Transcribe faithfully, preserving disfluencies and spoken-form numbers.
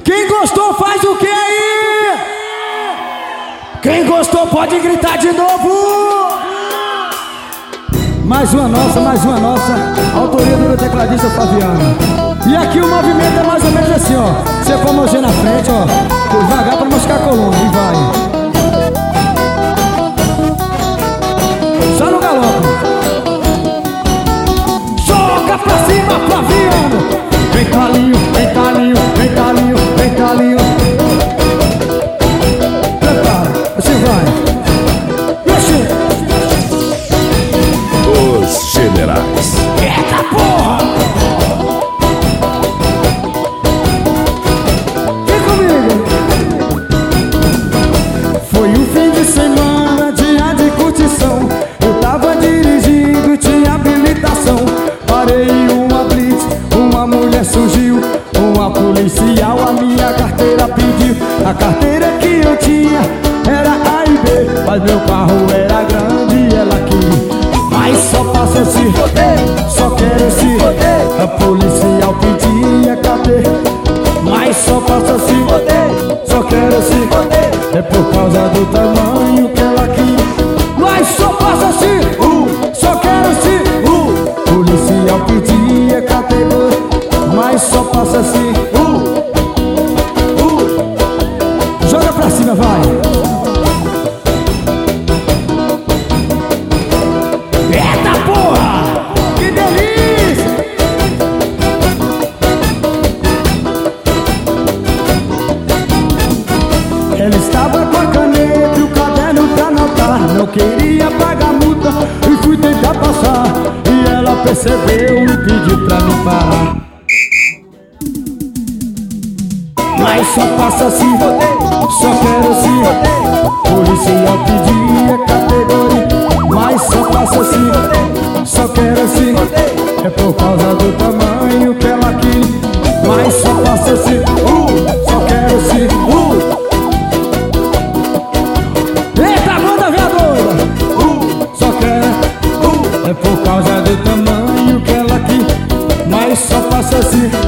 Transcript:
Quem gostou faz o que aí? Quem gostou pode gritar de novo. Mais uma nossa, mais uma nossa. Autoria do meu tecladista Fabiano. E aqui o movimento é mais ou menos assim, ó. Você põe a mãozinha na frente, ó, devagar pra não machucar a coluna, e vai. Só no galope. Joga pra cima, Flaviano. Vem talinho, vem talinho, vem talinho, vem talinho. Prepara, assim vai. Mexe. Os Generais. Eita porra! Vem comigo. Foi um fim de semana, dia de curtição. Eu tava dirigindo, tinha habilitação. Parei em uma blitz, uma mulher surgiu. Uma policial a minha carteira pediu. A carteira que eu tinha era A e B, mas meu carro era grande e ela queria. Mas só passa se só quero se a policial pedia cadê? Mas só passa se só quero se é por causa do tamanho que ela quis. Mas só passa se só quero se policial pedia categoria. Mas só passa se joga pra cima, vai. Eita porra! Que delícia! Ela estava com a caneta e o caderno pra anotar. Não queria pagar multa e fui tentar passar. E ela percebeu e pediu pra não parar. Mas só passa se só quero se policial pedia categoria. Mas só passa se só quero se é por causa do tamanho que ela quis. Mas só passa se só quero se eita banda veadora, só quer é por causa do tamanho que ela quis. Mas só passa se